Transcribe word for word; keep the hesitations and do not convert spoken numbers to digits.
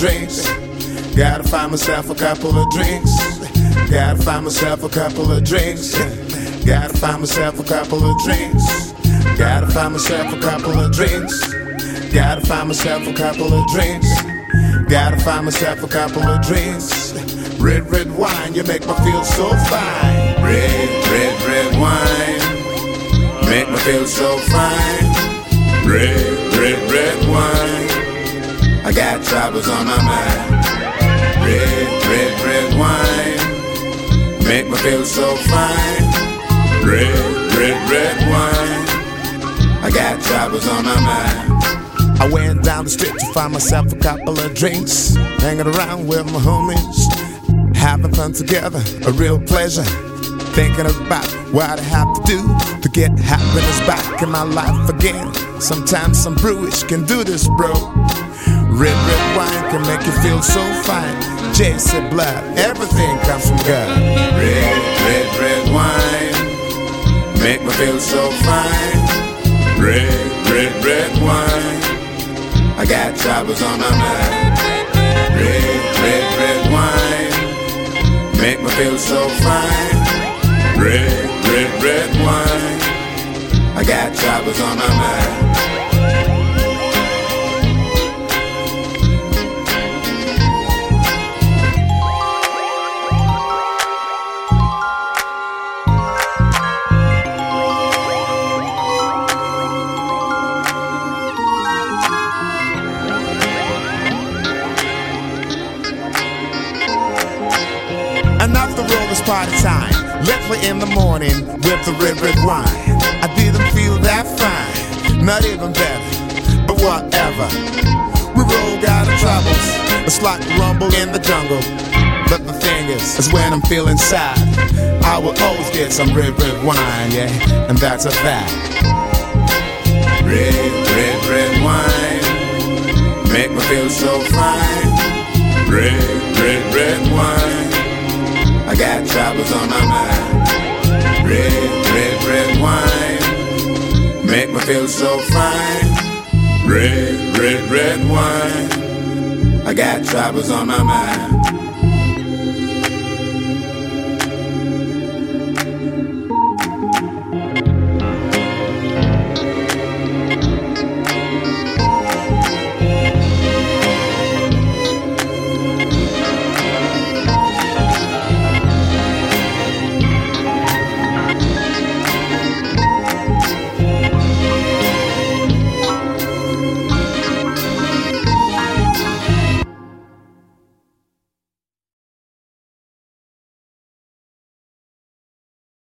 drinks. Gotta find myself a couple of drinks. Gotta find myself a couple of drinks. Gotta find myself a couple of drinks. Gotta find myself a couple of drinks. Gotta find myself a couple of drinks. Gotta find myself a couple of drinks. Red, red wine, you make me feel so fine. Red, red, red wine, make me feel so fine. Red, red, red wine, I got troubles on my mind. Red, red, red wine, make me feel so fine. Red, red, red wine, I got troubles on my mind. I went down the street to find myself a couple of drinks, hanging around with my homies, having fun together, a real pleasure. Thinking about what I have to do to get happiness back in my life again. Sometimes some brewish can do this, bro. Red, red wine can make you feel so fine. J C blood, everything comes from God. Red, red, red wine, make me feel so fine. Red, red, red wine, I got troubles on my mind. Red, red, red wine, make me feel so fine. Red, red, red wine, I got troubles on my mind. And after all, it's party time. Literally in the morning with the red, red wine. I didn't feel that fine, not even better, but whatever. We all got our troubles, it's like a rumble in the jungle. But the thing is, is when I'm feeling sad, I will always get some red, red wine, yeah, and that's a fact. Red, red, red wine, make me feel so fine. Red, red, red wine, I got troubles on my mind. Red, red, red wine, make me feel so fine. Red, red, red wine, I got troubles on my mind.